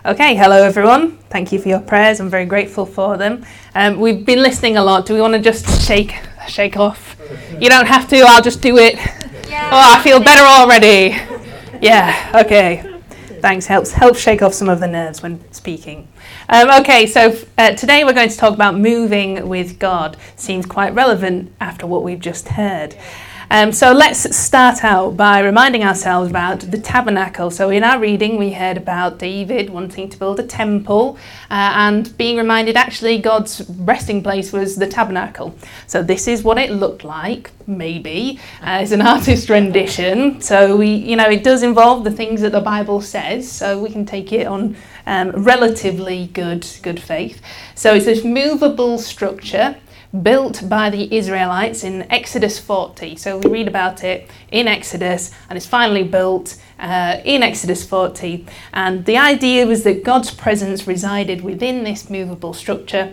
Okay, hello everyone. Thank you for your prayers. I'm very grateful for them. We've been listening a lot. Do we want to just shake off? You don't have to, I'll just do it. Yeah. Oh, I feel better already. Yeah, okay. Thanks, helps shake off some of the nerves when speaking. Today we're going to talk about moving with God. Seems quite relevant after what we've just heard. So let's start out by reminding ourselves about the tabernacle. So in our reading we heard about David wanting to build a temple and being reminded actually God's resting place was the tabernacle. So this is what it looked like, maybe. It's an artist rendition. So it does involve the things that the Bible says, so we can take it on relatively good faith. So it's this movable structure built by the Israelites in Exodus 40. So we read about it in Exodus, and it's finally built in Exodus 40. And the idea was that God's presence resided within this movable structure,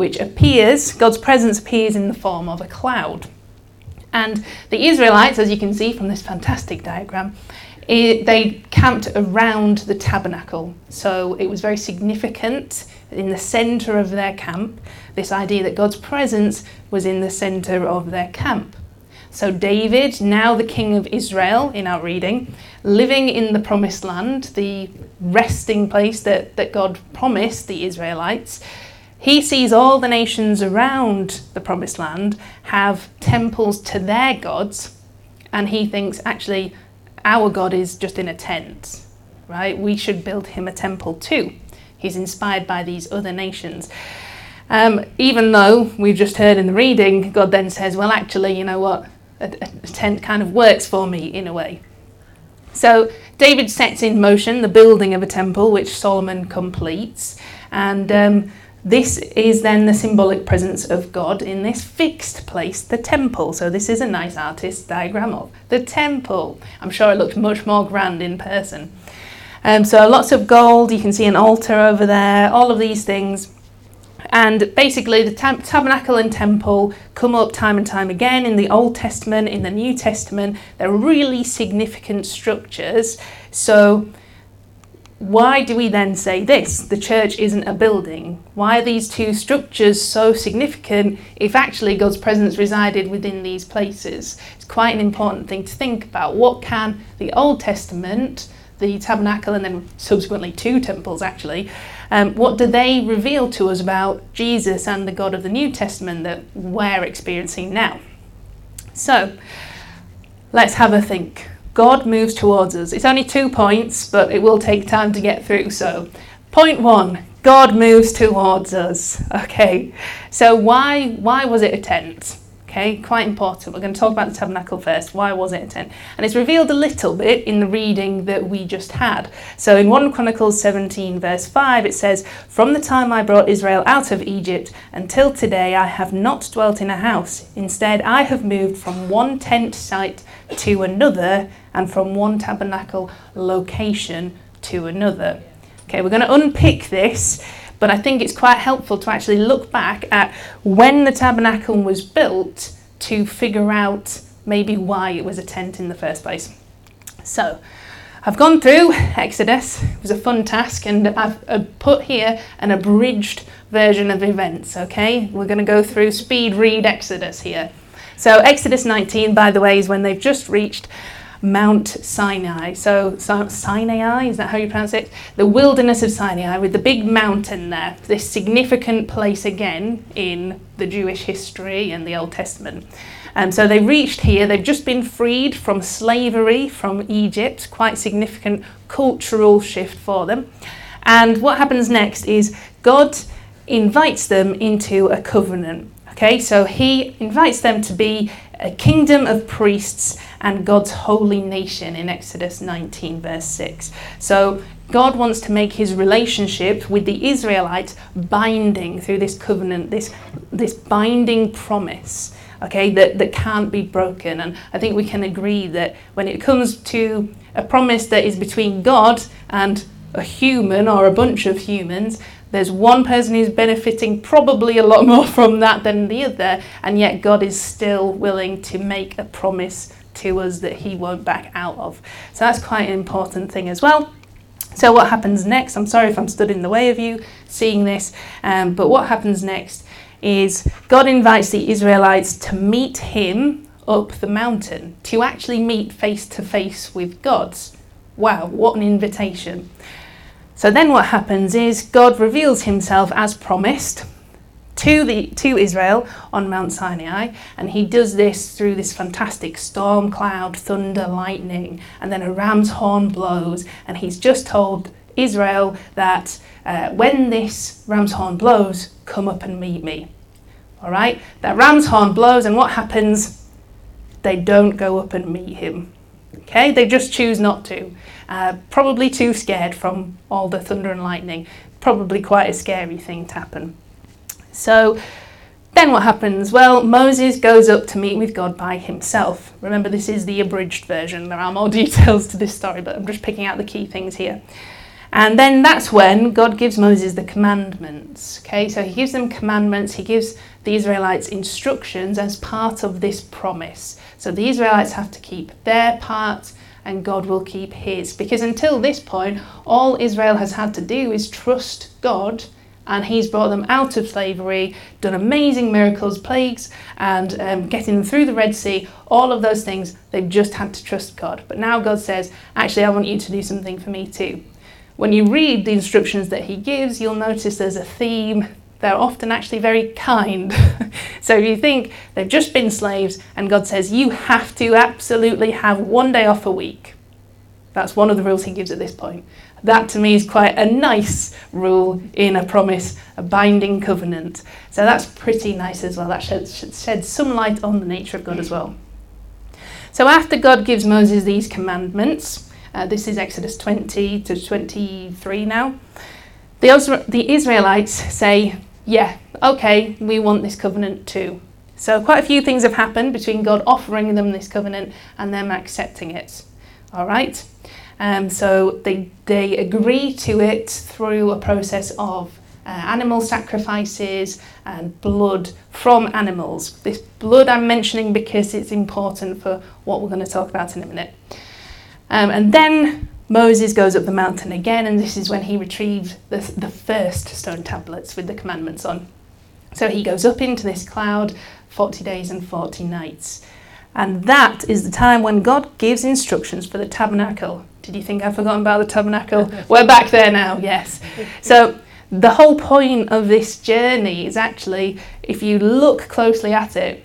God's presence appears in the form of a cloud. And the Israelites, as you can see from this fantastic diagram, they camped around the tabernacle. So it was very significant in the centre of their camp, this idea that God's presence was in the centre of their camp. So David, now the king of Israel in our reading, living in the promised land, the resting place that God promised the Israelites, he sees all the nations around the promised land have temples to their gods, and he thinks, actually, our God is just in a tent, right? We should build him a temple too. He's inspired by these other nations. Even though we've just heard in the reading, God then says, well, actually, you know what? A tent kind of works for me in a way. So David sets in motion the building of a temple, which Solomon completes. And this is then the symbolic presence of God in this fixed place, the temple. So this is a nice artist's diagram of the temple. I'm sure it looked much more grand in person. So lots of gold, you can see an altar over there, all of these things. And basically the tabernacle and temple come up time and time again in the Old Testament, in the New Testament. They're really significant structures. So why do we then say this? The church isn't a building. Why are these two structures so significant if actually God's presence resided within these places? It's quite an important thing to think about. What can the Old Testament, the tabernacle, and then subsequently two temples actually, what do they reveal to us about Jesus and the God of the New Testament that we're experiencing now? So let's have a think. God moves towards us. It's only 2 points, but it will take time to get through. So point 1, God moves towards us. Okay, so why was it a tent? Okay, quite important. We're going to talk about the tabernacle first. Why was it a tent? And it's revealed a little bit in the reading that we just had. So in 1 Chronicles 17 verse 5 it says, "From the time I brought Israel out of Egypt until today I have not dwelt in a house. Instead I have moved from one tent site to another and from one tabernacle location to another." Okay, we're going to unpick this. But I think it's quite helpful to actually look back at when the tabernacle was built to figure out maybe why it was a tent in the first place. So I've gone through Exodus. It was a fun task, and I've put here an abridged version of events, okay? We're going to go through speed read Exodus here. So Exodus 19, by the way, is when they've just reached Mount Sinai. So Sinai, is that how you pronounce it? The wilderness of Sinai with the big mountain there, this significant place again in the Jewish history and the Old Testament. So they reached here, they've just been freed from slavery from Egypt, quite significant cultural shift for them. And what happens next is God invites them into a covenant. Okay, so he invites them to be a kingdom of priests and God's holy nation in Exodus 19 verse 6. So God wants to make his relationship with the Israelites binding through this covenant, this binding promise, okay, that can't be broken. And I think we can agree that when it comes to a promise that is between God and a human or a bunch of humans, there's one person who's benefiting probably a lot more from that than the other, and yet God is still willing to make a promise to us that he won't back out of. So that's quite an important thing as well. So what happens next? I'm sorry if I'm stood in the way of you seeing this, but what happens next is God invites the Israelites to meet him up the mountain, to actually meet face to face with God. Wow, what an invitation. So then what happens is God reveals himself as promised to Israel on Mount Sinai, and he does this through this fantastic storm cloud, thunder, lightning, and then a ram's horn blows, and he's just told Israel that when this ram's horn blows, come up and meet me. All right, that ram's horn blows, and what happens? They don't go up and meet him. Okay, they just choose not to. Probably too scared from all the thunder and lightning. Probably quite a scary thing to happen. So then what happens? Well, Moses goes up to meet with God by himself. Remember, this is the abridged version. There are more details to this story, but I'm just picking out the key things here. And then that's when God gives Moses the commandments. Okay, so he gives them commandments. He gives the Israelites instructions as part of this promise. So the Israelites have to keep their part and God will keep his. Because until this point, all Israel has had to do is trust God, and he's brought them out of slavery, done amazing miracles, plagues, and getting them through the Red Sea, all of those things. They've just had to trust God. But now God says, actually, I want you to do something for me too. When you read the instructions that he gives, you'll notice there's a theme. They're often actually very kind. So if you think they've just been slaves and God says, you have to absolutely have one day off a week. That's one of the rules he gives at this point. That to me is quite a nice rule in a promise, a binding covenant. So that's pretty nice as well. That sheds some light on the nature of God as well. So after God gives Moses these commandments, this is Exodus 20 to 23 now, the Israelites say, yeah, okay, we want this covenant too. So quite a few things have happened between God offering them this covenant and them accepting it. All right. So they agree to it through a process of animal sacrifices and blood from animals. This blood I'm mentioning because it's important for what we're going to talk about in a minute. And then Moses goes up the mountain again, and this is when he retrieves the first stone tablets with the commandments on. So he goes up into this cloud 40 days and 40 nights. And that is the time when God gives instructions for the tabernacle. Did you think I've forgotten about the tabernacle? We're back there now, yes. So the whole point of this journey is actually, if you look closely at it,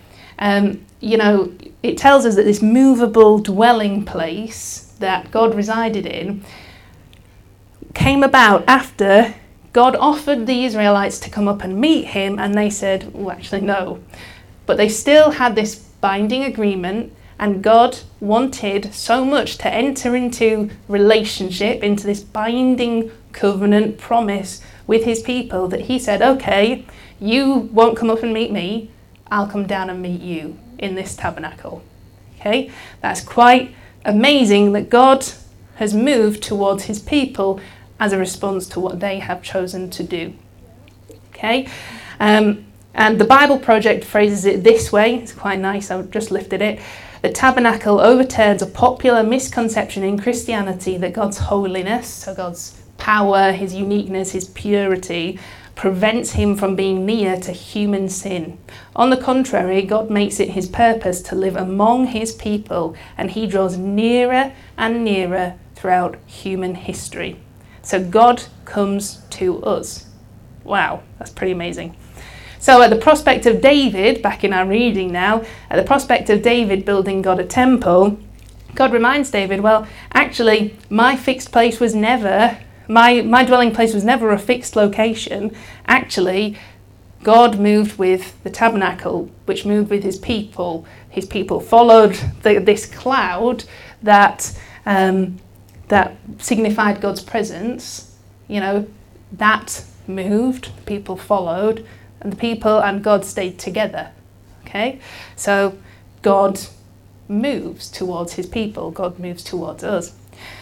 it tells us that this movable dwelling place that God resided in came about after God offered the Israelites to come up and meet him, and they said, well, actually, no. But they still had this binding agreement, and God wanted so much to enter into relationship, into this binding covenant promise with his people, that he said, okay, you won't come up and meet me, I'll come down and meet you in this tabernacle. Okay, that's quite amazing that God has moved towards his people as a response to what they have chosen to do. Okay, and the Bible Project phrases it this way. It's quite nice. I've just lifted it. The tabernacle overturns a popular misconception in Christianity that God's holiness, so God's power, his uniqueness, his purity, prevents him from being near to human sin. On the contrary, God makes it his purpose to live among his people, and he draws nearer and nearer throughout human history. So God comes to us. Wow, that's pretty amazing. So at the prospect of David, back in our reading now, at the prospect of David building God a temple, God reminds David, well, actually, my fixed place was never, my dwelling place was never a fixed location. Actually, God moved with the tabernacle, which moved with his people. His people followed this cloud that signified God's presence. That moved, people followed, and the people and God stayed together. Okay? So God moves towards his people. God moves towards us.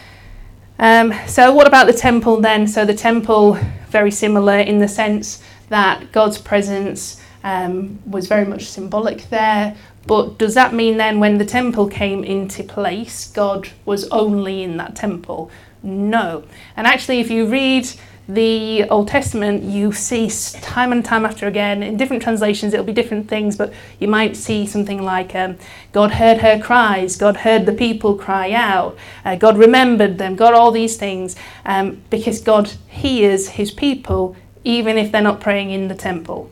So what about the temple then? So the temple, very similar in the sense that God's presence was very much symbolic there. But does that mean then when the temple came into place, God was only in that temple? No. And actually, if you read the Old Testament, you see time and time after again, in different translations it'll be different things, but you might see something like God heard her cries, God heard the people cry out, God remembered them, God all these things, because God hears his people even if they're not praying in the temple.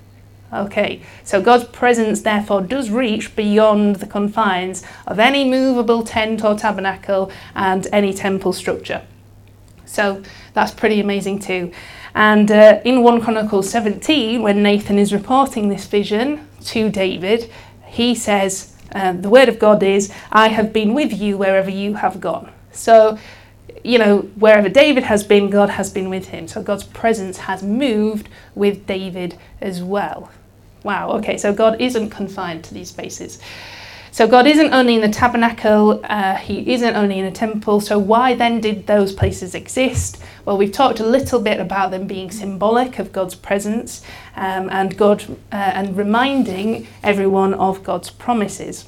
Okay, so God's presence therefore does reach beyond the confines of any movable tent or tabernacle and any temple structure. So that's pretty amazing too. And in 1 Chronicles 17, when Nathan is reporting this vision to David, he says, the word of God is, I have been with you wherever you have gone. So, wherever David has been, God has been with him. So God's presence has moved with David as well. Wow, okay, so God isn't confined to these spaces. So God isn't only in the tabernacle, he isn't only in a temple, so why then did those places exist? Well, we've talked a little bit about them being symbolic of God's presence and reminding everyone of God's promises.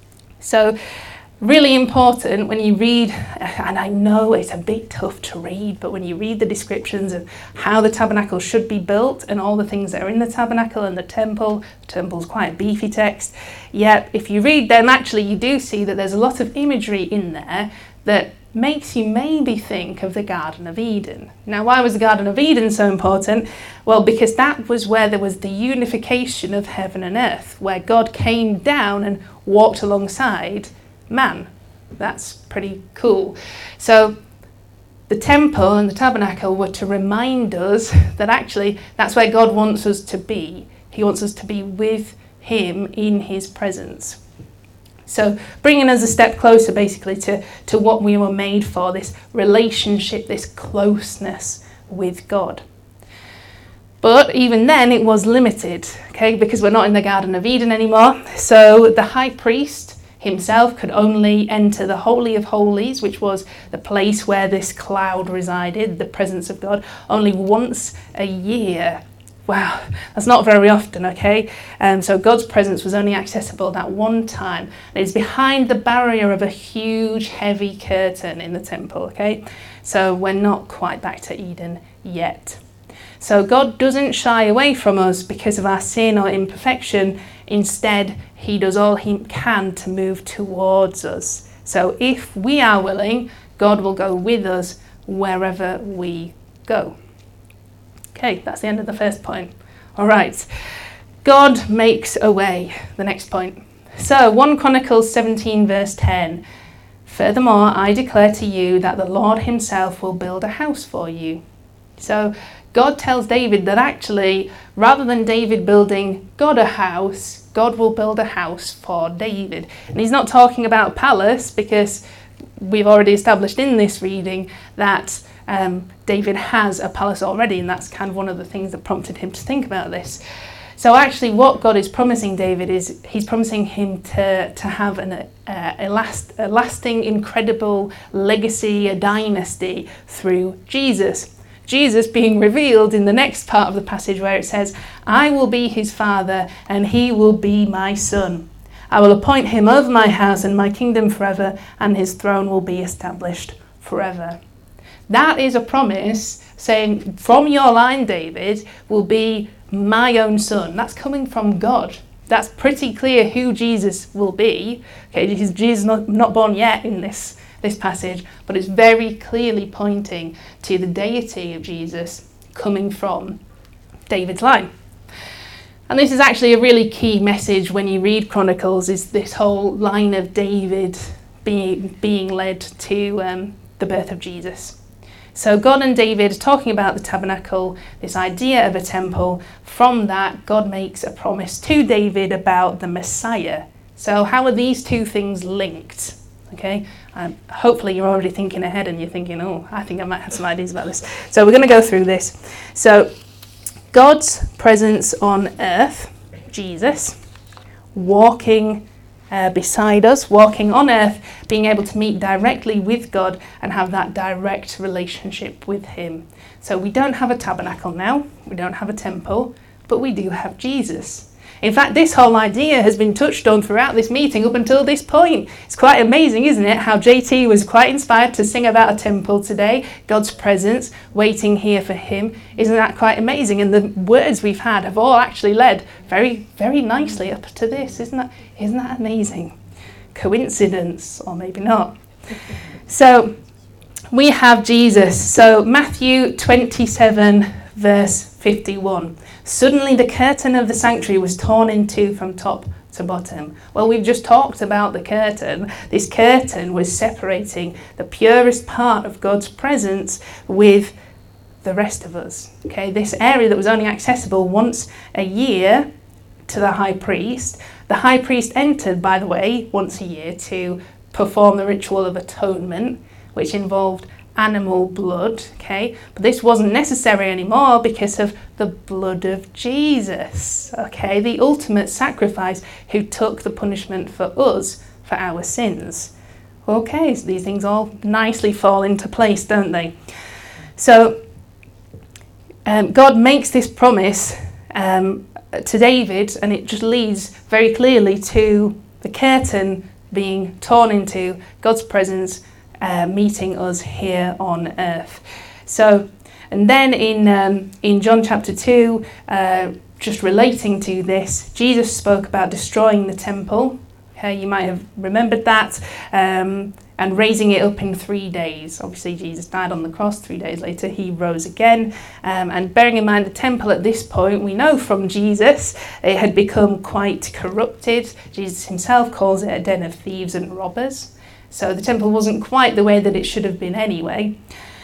So really important when you read, and I know it's a bit tough to read, but when you read the descriptions of how the tabernacle should be built and all the things that are in the tabernacle and the temple's quite a beefy text, yet if you read them, actually you do see that there's a lot of imagery in there that makes you maybe think of the Garden of Eden. Now, why was the Garden of Eden so important? Well, because that was where there was the unification of heaven and earth, where God came down and walked alongside man. That's pretty cool. So the temple and the tabernacle were to remind us that actually that's where God wants us to be. He wants us to be with him in his presence. So bringing us a step closer basically to what we were made for, this relationship, this closeness with God. But even then it was limited, okay, because we're not in the Garden of Eden anymore. So the high priest himself could only enter the Holy of Holies, which was the place where this cloud resided, the presence of God, only once a year. Wow, that's not very often, okay? So God's presence was only accessible that one time. It's behind the barrier of a huge, heavy curtain in the temple, okay? So we're not quite back to Eden yet. So God doesn't shy away from us because of our sin or imperfection. Instead, he does all he can to move towards us. So if we are willing, God will go with us wherever we go. Okay, that's the end of the first point. All right, God makes a way, the next point. So 1 Chronicles 17 verse 10. Furthermore, I declare to you that the Lord himself will build a house for you. So God tells David that actually, rather than David building God a house, God will build a house for David. And he's not talking about a palace, because we've already established in this reading that David has a palace already, and that's kind of one of the things that prompted him to think about this. So actually what God is promising David is he's promising him to have a lasting, incredible legacy, a dynasty through Jesus. Jesus being revealed in the next part of the passage where it says, I will be his father and he will be my son. I will appoint him over my house and my kingdom forever, and his throne will be established forever. That is a promise saying, from your line, David, will be my own son. That's coming from God. That's pretty clear who Jesus will be. Okay, Jesus is not born yet in this passage, but it's very clearly pointing to the deity of Jesus coming from David's line. And this is actually a really key message when you read Chronicles, is this whole line of David being led to the birth of Jesus. So God and David are talking about the tabernacle, this idea of a temple. From that, God makes a promise to David about the Messiah. So how are these two things linked? Okay, hopefully you're already thinking ahead and you're thinking, oh, I think I might have some ideas about this. So we're going to go through this. So God's presence on earth, Jesus, walking beside us, walking on earth, being able to meet directly with God and have that direct relationship with him. So we don't have a tabernacle now, we don't have a temple, but we do have Jesus. In fact, this whole idea has been touched on throughout this meeting up until this point. It's quite amazing, isn't it, how JT was quite inspired to sing about a temple today, God's presence, waiting here for him. Isn't that quite amazing? And the words we've had have all actually led very, very nicely up to this. Isn't that amazing? Coincidence, or maybe not. So we have Jesus. So Matthew 27, verse 51. Suddenly the curtain of the sanctuary was torn in two from top to bottom. Well, we've just talked about the curtain. This curtain was separating the purest part of God's presence with the rest of us. Okay, this area that was only accessible once a year to the high priest. The high priest entered, by the way, once a year to perform the ritual of atonement, which involved animal blood, okay? But this wasn't necessary anymore because of the blood of Jesus, okay? The ultimate sacrifice who took the punishment for us, for our sins. Okay, so these things all nicely fall into place, don't they? So God makes this promise to David, and it just leads very clearly to the curtain being torn into, God's presence meeting us here on earth. So, and then in John chapter 2, just relating to this, Jesus spoke about destroying the temple. Okay, you might have remembered that, and raising it up in 3 days. Obviously, Jesus died on the cross. 3 days later, he rose again. And bearing in mind the temple at this point, we know from Jesus, it had become quite corrupted. Jesus himself calls it a den of thieves and robbers. So the temple wasn't quite the way that it should have been anyway.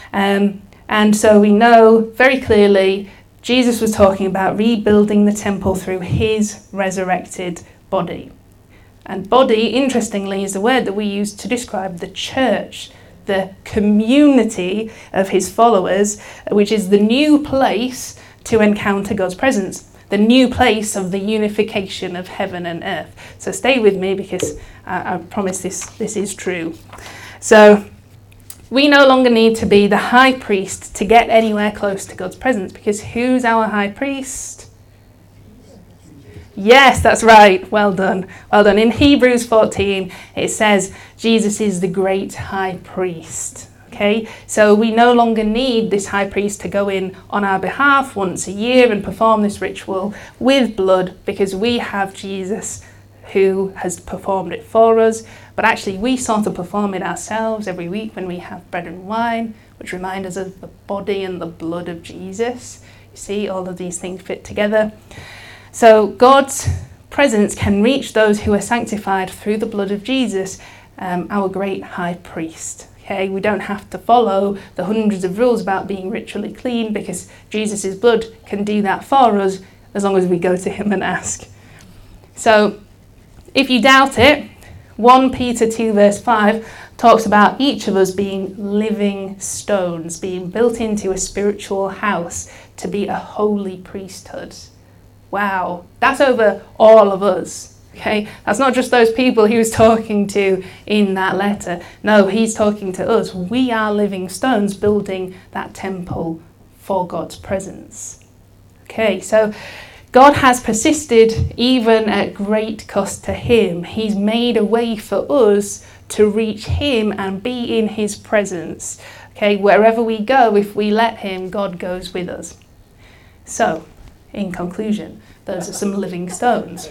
And so we know very clearly Jesus was talking about rebuilding the temple through his resurrected body. And body, interestingly, is the word that we use to describe the church, the community of his followers, which is the new place to encounter God's presence, the new place of the unification of heaven and earth. So stay with me, because I promise this is true. So we no longer need to be the high priest to get anywhere close to God's presence, because who's our high priest? Yes, that's right. Well done. Well done. In Hebrews 14, it says Jesus is the great high priest. Okay, so we no longer need this high priest to go in on our behalf once a year and perform this ritual with blood, because we have Jesus who has performed it for us. But actually, we sort of perform it ourselves every week when we have bread and wine, which remind us of the body and the blood of Jesus. You see, all of these things fit together. So God's presence can reach those who are sanctified through the blood of Jesus, our great high priest. Okay, we don't have to follow the hundreds of rules about being ritually clean, because Jesus' blood can do that for us as long as we go to him and ask. So if you doubt it, 1 Peter 2 verse 5 talks about each of us being living stones, being built into a spiritual house to be a holy priesthood. Wow, that's over all of us. Okay, that's not just those people he was talking to in that letter. No, he's talking to us. We are living stones building that temple for God's presence. Okay, so God has persisted even at great cost to him. He's made a way for us to reach him and be in his presence. Okay, wherever we go, if we let him, God goes with us. So, in conclusion, those are some living stones.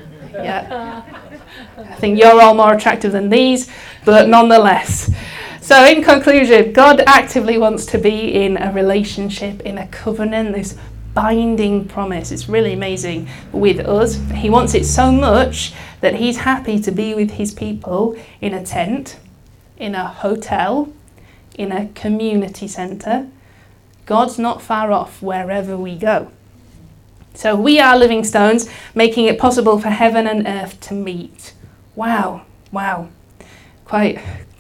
Yeah, I think you're all more attractive than these, but nonetheless. So in conclusion, God actively wants to be in a relationship, in a covenant, this binding promise. It's really amazing with us. He wants it so much that he's happy to be with his people in a tent, in a hotel, in a community centre. God's not far off wherever we go. So we are living stones, making it possible for heaven and earth to meet. Wow. Quite,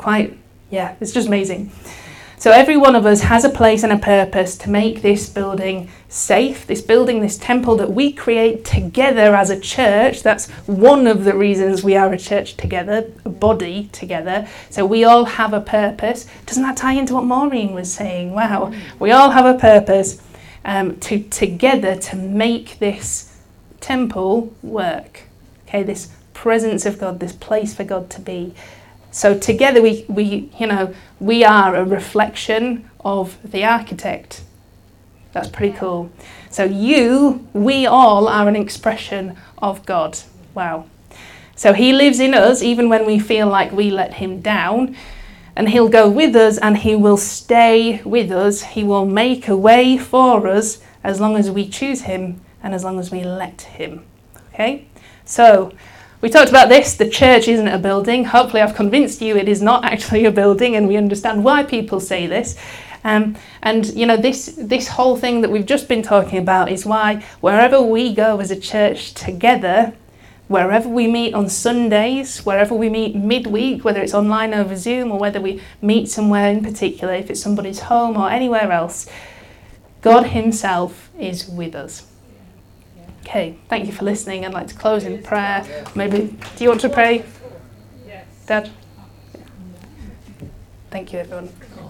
yeah, it's just amazing. So every one of us has a place and a purpose to make this building safe, this temple that we create together as a church. That's one of the reasons we are a church together, a body together. So we all have a purpose. Doesn't that tie into what Maureen was saying? Wow, we all have a purpose. Together to make this temple work. Okay, this presence of God, this place for God to be. So together we are a reflection of the architect. That's pretty cool. So we all are an expression of God. Wow. So he lives in us even when we feel like we let him down. And he'll go with us and he will stay with us. He will make a way for us as long as we choose him and as long as we let him. Okay? So we talked about this. The church isn't a building. Hopefully I've convinced you it is not actually a building and we understand why people say this. And this whole thing that we've just been talking about is why wherever we go as a church together, wherever we meet on Sundays, wherever we meet midweek, whether it's online over Zoom or whether we meet somewhere in particular, if it's somebody's home or anywhere else, God himself is with us. Okay, thank you for listening. I'd like to close in prayer. Maybe, do you want to pray? Yes. Dad? Thank you, everyone.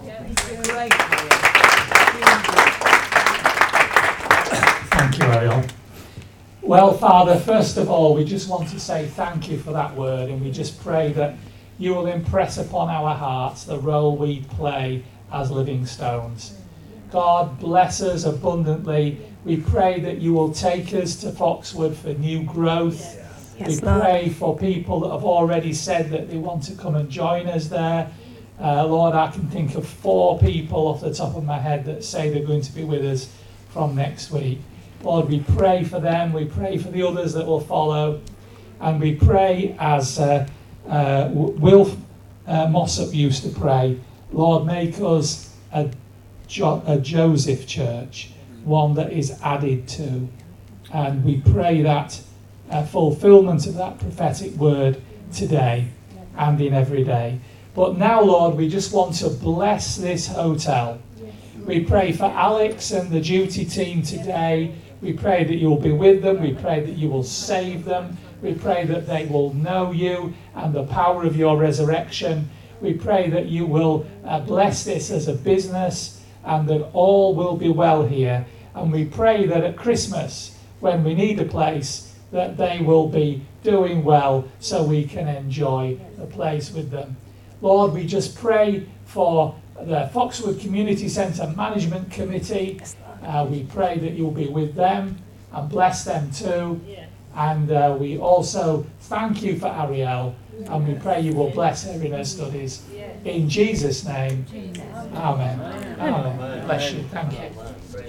Thank you, Ariel. Well, Father, first of all, we just want to say thank you for that word, and we just pray that you will impress upon our hearts the role we play as living stones. God, bless us abundantly. We pray that you will take us to Foxwood for new growth. Yes, we pray for people that have already said that they want to come and join us there. Lord, I can think of 4 people off the top of my head that say they're going to be with us from next week. Lord, we pray for them. We pray for the others that will follow. And we pray as Will Mossop used to pray, Lord, make us a Joseph church, one that is added to. And we pray that fulfillment of that prophetic word today and in every day. But now, Lord, we just want to bless this hotel. We pray for Alex and the duty team today. We pray that you will be with them. We pray that you will save them. We pray that they will know you and the power of your resurrection. We pray that you will bless this as a business and that all will be well here. And we pray that at Christmas, when we need a place, that they will be doing well so we can enjoy the place with them. Lord, we just pray for the Foxwood Community Centre Management Committee. We pray that you'll be with them and bless them too. And we also thank you for Ariel, and we pray you will bless her in her studies. In Jesus' name, amen. Amen. Bless you. Thank you.